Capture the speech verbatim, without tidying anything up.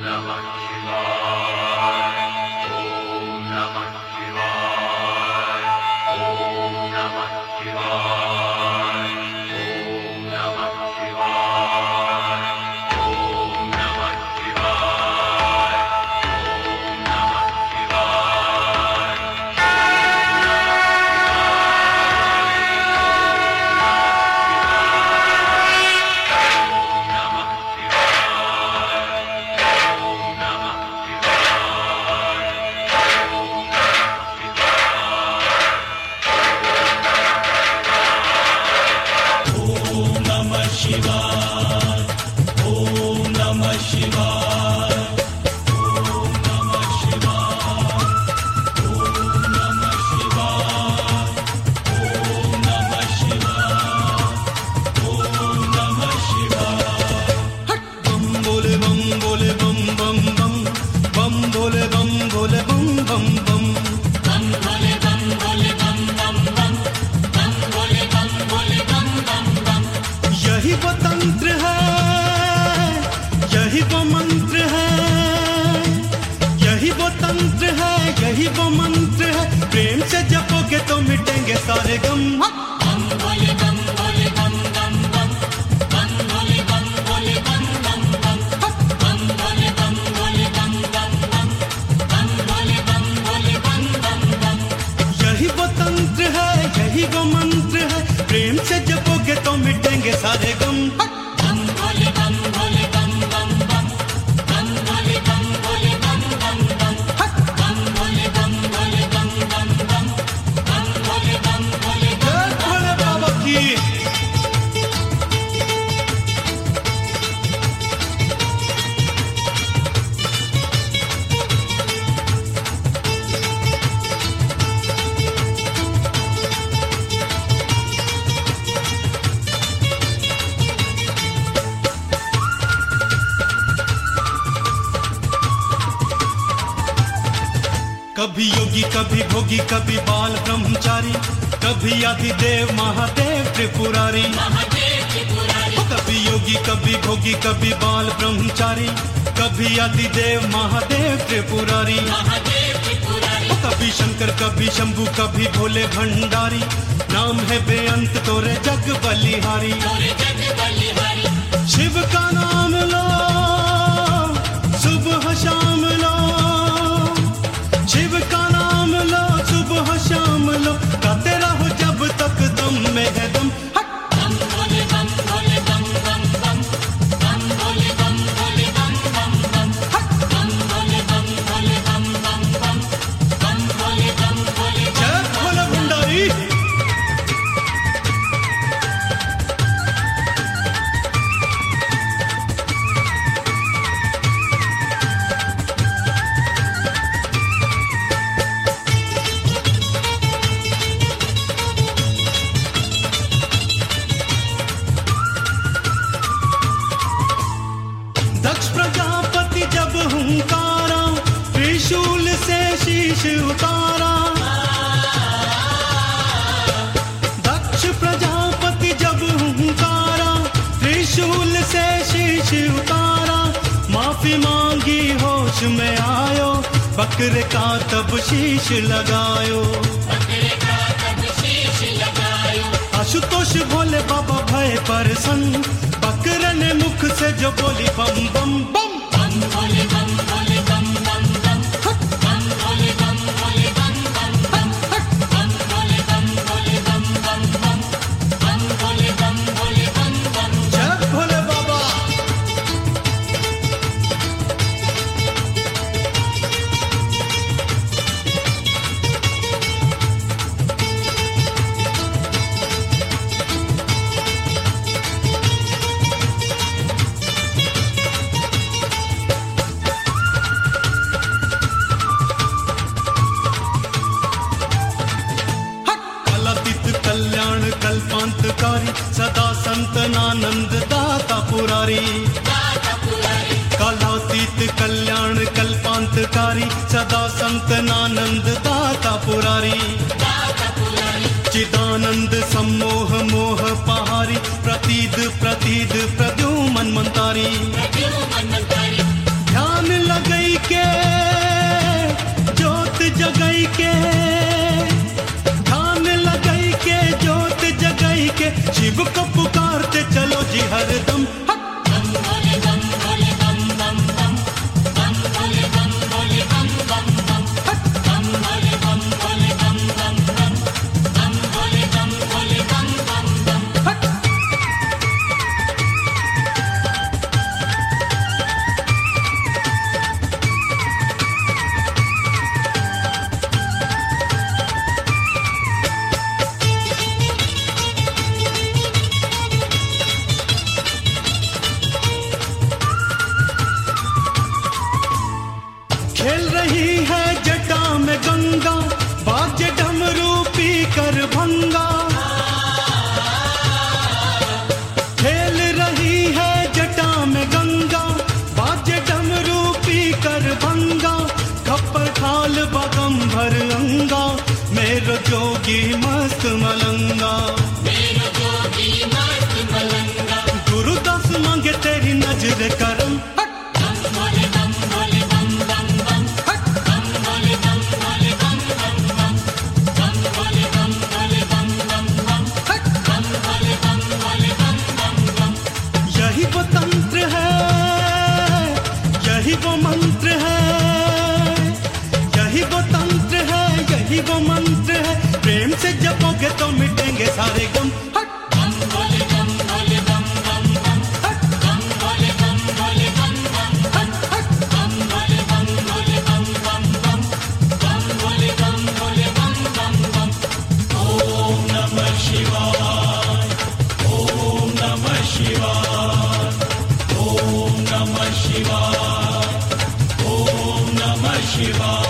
कभी योगी कभी भोगी कभी बाल ब्रह्मचारी, कभी आदिदेव महादेव त्रिपुरारी। कभी योगी कभी भोगी कभी बाल ब्रह्मचारी, कभी आदिदेव महादेव त्रिपुरारी। कभी शंकर कभी शंभू कभी भोले भंडारी, नाम है बेअंत तोरे जग बलिहारी। शिव का नाम लो सुबह शाम लो, शिव का नाम लो सुबह शाम लो, गाते रहो जब तक दम में है दम। दक्ष प्रजापति जब हुंकारा, त्रिशूल से शीश उतारा। दक्ष प्रजापति जब हुंकारा, त्रिशूल से शीश उतारा। माफी मांगी होश में आयो, बकरे का तब शीश लगायो। आशुतोष भोले बाबा भय प्रसन्न, बकरे ने मुख से जो बोली बम बम बम बम भोले बम भोले बम बम बम बम भोले बम भोले बम बम बम बम भोले बम भोले बम बम बम बम भोले बम भोले बम बम। जय भोले बाबा। कल्याण कल्पांतकारी, सदा संतनानंद दाता पुरारी। कालातीत कल्याण कल्पांतकारी, सदा संतनानंद दाता पुरारी। चिदानंद सम्मोह मोह पहारी, प्रतीद प्रतीद प्रद्युमन मंतारी। ध्यान शिव को पुकारते चलो जी हरदम। खेल रही है जटा में गंगा, बाजे डमरू पी कर भंगा। खेल रही है जटा में गंगा, बाजे डमरू पी कर भंगा। खप्पर खाल बगंभर अंगा, मेरो जोगी मस्त मलंगा। मेरो जोगी मस्त मलंगा, गुरुदास मांगे तेरी नजर करम। यही वो तंत्र है, यही वो मंत्र है, यही वो तंत्र है, यही वो मंत्र है। प्रेम से जपोगे तो मिटेंगे सारे गम। ओम नमः शिवाय, ओम नमः शिवाय, ओम नमः शिवाय, ओम नमः शिवाय।